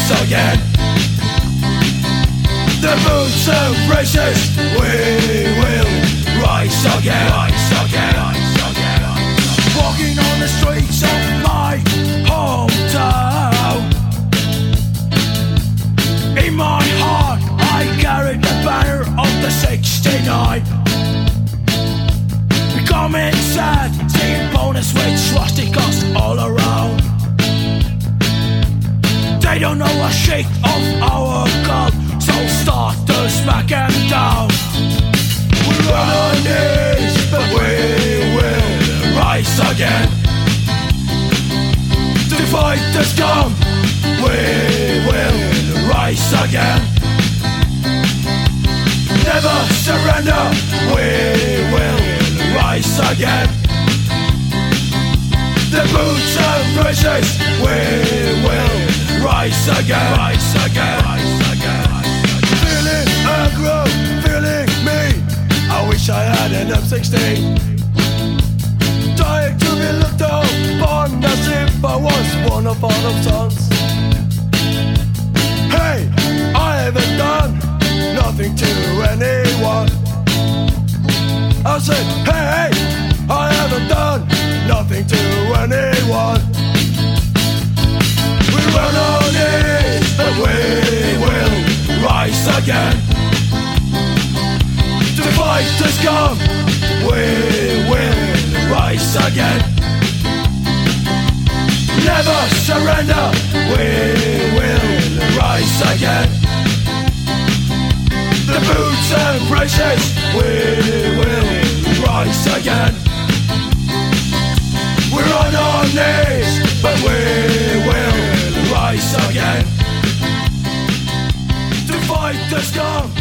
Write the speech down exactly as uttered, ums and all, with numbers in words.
rise again. The boots and braces, we will rise again. Rise again. Rise again. Walking on the streets of my hometown. In my heart I carried the banner of the sixty-nine. Becoming sad, seeing bonus with swastikas all around. They don't know a shit of our cult, so start to smack them down. We're on our knees, but we will rise again. To fight the scum, we will rise again. Never surrender, we will rise again. The boots and braces, we will rise again. Rise again. Rise again. Feeling aggro, feeling mean. I wish I had an M sixteen. Dying to be looked upon as if I was one of Adam's sons. Hey, I haven't done nothing to anyone. I said, hey, hey, I haven't done nothing to anyone. We're on our knees, but we will rise again. To fight the scum, we will rise again. Never surrender, we will rise again. The boots and braces, we will rise again. We're on our knees, but we will rise again. To fight the scum.